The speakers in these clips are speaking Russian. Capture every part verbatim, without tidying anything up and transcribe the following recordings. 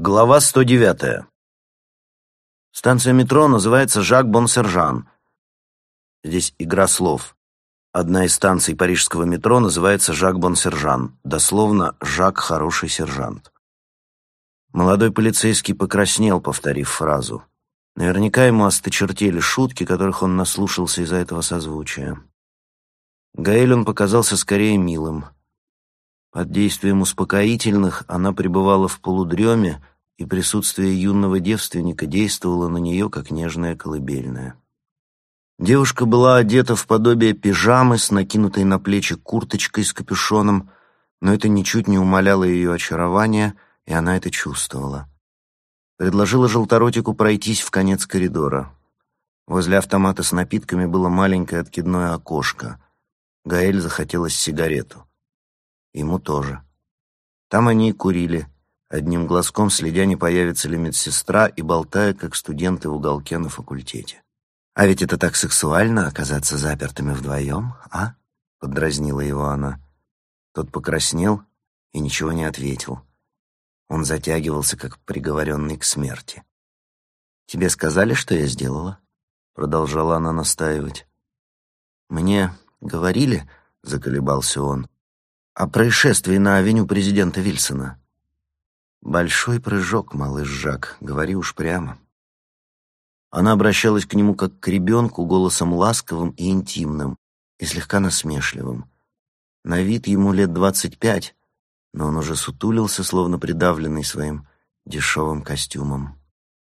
Глава сто девятая. Станция метро называется Жак-Бон-Сержан. Здесь игра слов. Одна из станций парижского метро называется Жак-Бон-Сержан, дословно «Жак – хороший сержант». Молодой полицейский покраснел, повторив фразу. Наверняка ему осточертели шутки, которых он наслушался из-за этого созвучия. Гаэль он показался скорее милым. Под действием успокоительных она пребывала в полудреме, и присутствие юного девственника действовало на нее, как нежная колыбельная. Девушка была одета в подобие пижамы с накинутой на плечи курточкой с капюшоном, но это ничуть не умаляло ее очарования, и она это чувствовала. Предложила желторотику пройтись в конец коридора. Возле автомата с напитками было маленькое откидное окошко. Гаэль захотелось сигарету. Ему тоже. Там они и курили, одним глазком следя, не появится ли медсестра, и болтая, как студенты в уголке на факультете. «А ведь это так сексуально, оказаться запертыми вдвоем, а?» — поддразнила его она. Тот покраснел и ничего не ответил. Он затягивался, как приговоренный к смерти. «Тебе сказали, что я сделала?» — продолжала она настаивать. «Мне говорили, — заколебался он, — о происшествии на авеню президента Вильсона». «Большой прыжок, малыш Жак, говори уж прямо». Она обращалась к нему как к ребенку, голосом ласковым и интимным, и слегка насмешливым. На вид ему лет двадцать пять, но он уже сутулился, словно придавленный своим дешевым костюмом.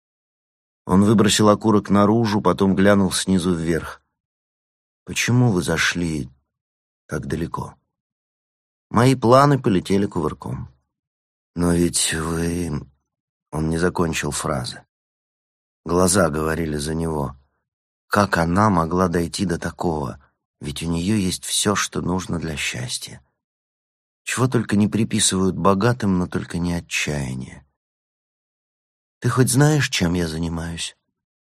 Он выбросил окурок наружу, потом глянул снизу вверх. «Почему вы зашли так далеко?» Мои планы полетели кувырком. «Но ведь вы...» Он не закончил фразы. Глаза говорили за него. Как она могла дойти до такого? Ведь у нее есть все, что нужно для счастья. Чего только не приписывают богатым, но только не отчаяние. «Ты хоть знаешь, чем я занимаюсь?»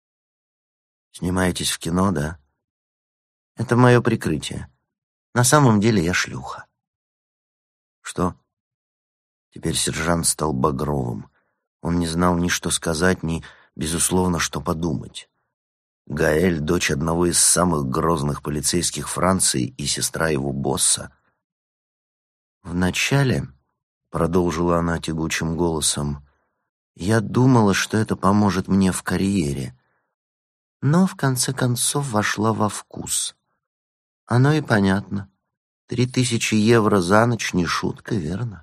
«Снимаетесь в кино, да?» «Это мое прикрытие. На самом деле я шлюха». «Что?» Теперь сержант стал багровым. Он не знал ни что сказать, ни, безусловно, что подумать. Гаэль, дочь одного из самых грозных полицейских Франции и сестра его босса. «Вначале, — продолжила она тягучим голосом, — я думала, что это поможет мне в карьере, но в конце концов вошла во вкус. Оно и понятно. Три тысячи евро за ночь не шутка, верно?»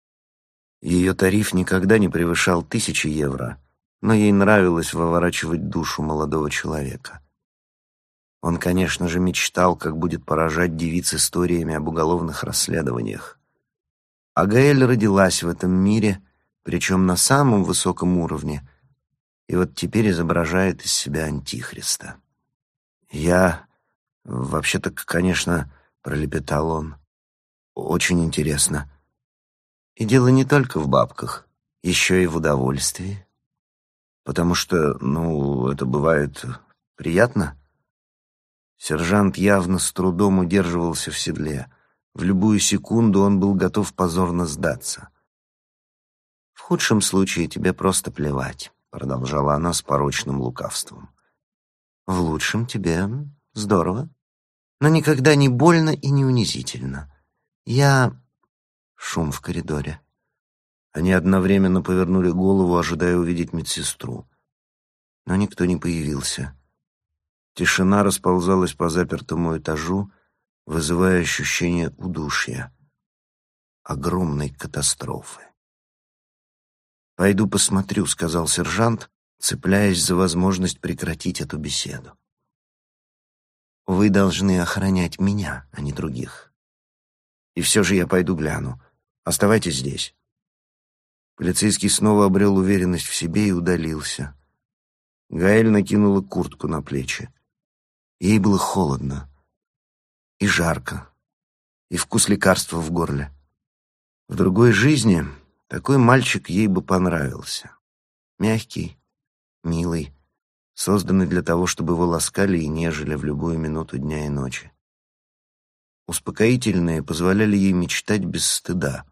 Ее тариф никогда не превышал тысячи евро, но ей нравилось выворачивать душу молодого человека. Он, конечно же, мечтал, как будет поражать девиц историями об уголовных расследованиях. А Гаэль родилась в этом мире, причем на самом высоком уровне, и вот теперь изображает из себя антихриста. «Я... вообще-то, конечно, — пролепетал он, — очень интересно. И дело не только в бабках, еще и в удовольствии. Потому что, ну, это бывает приятно». Сержант явно с трудом удерживался в седле. В любую секунду он был готов позорно сдаться. «В худшем случае тебе просто плевать», — продолжала она с порочным лукавством. «В лучшем тебе здорово, но никогда не больно и не унизительно. Я...» Шум в коридоре. Они одновременно повернули голову, ожидая увидеть медсестру. Но никто не появился. Тишина расползалась по запертому этажу, вызывая ощущение удушья, огромной катастрофы. «Пойду посмотрю», — сказал сержант, цепляясь за возможность прекратить эту беседу. «Вы должны охранять меня, а не других. И все же я пойду гляну. Оставайтесь здесь». Полицейский снова обрел уверенность в себе и удалился. Гаэль накинула куртку на плечи. Ей было холодно и жарко, и вкус лекарства в горле. В другой жизни такой мальчик ей бы понравился. Мягкий, милый, созданный для того, чтобы его ласкали и нежели в любую минуту дня и ночи. Успокоительные позволяли ей мечтать без стыда.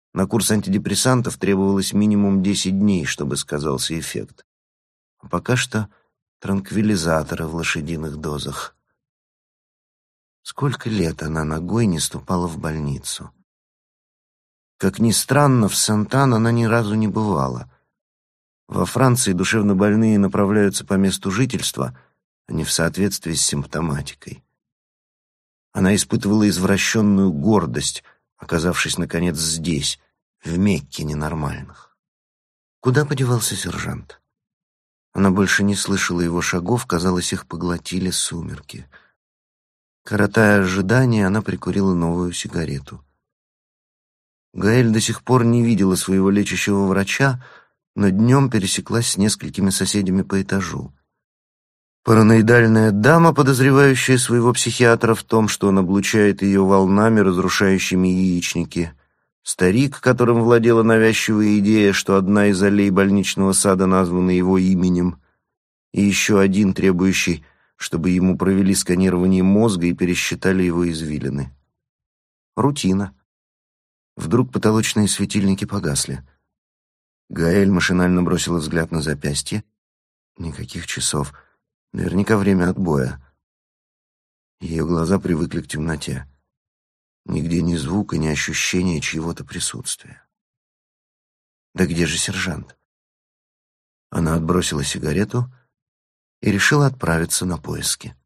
На курс антидепрессантов требовалось минимум десять дней, чтобы сказался эффект. А пока что транквилизаторы в лошадиных дозах. Сколько лет она ногой не ступала в больницу. Как ни странно, в Сент-Ан она ни разу не бывала. Во Франции душевнобольные направляются по месту жительства, а не в соответствии с симптоматикой. Она испытывала извращенную гордость, оказавшись, наконец, здесь, в Мекке ненормальных. Куда подевался сержант? Она больше не слышала его шагов, казалось, их поглотили сумерки. Коротая ожидание, она прикурила новую сигарету. Гаэль до сих пор не видела своего лечащего врача, но днем пересеклась с несколькими соседями по этажу. Параноидальная дама, подозревающая своего психиатра в том, что он облучает ее волнами, разрушающими яичники. Старик, которым владела навязчивая идея, что одна из аллей больничного сада названа его именем. И еще один, требующий, чтобы ему провели сканирование мозга и пересчитали его извилины. Рутина. Вдруг потолочные светильники погасли. Гаэль машинально бросила взгляд на запястье. Никаких часов. Наверняка время отбоя. Ее глаза привыкли к темноте. Нигде ни звука, ни ощущения чьего-то присутствия. Да где же сержант? Она отбросила сигарету и решила отправиться на поиски.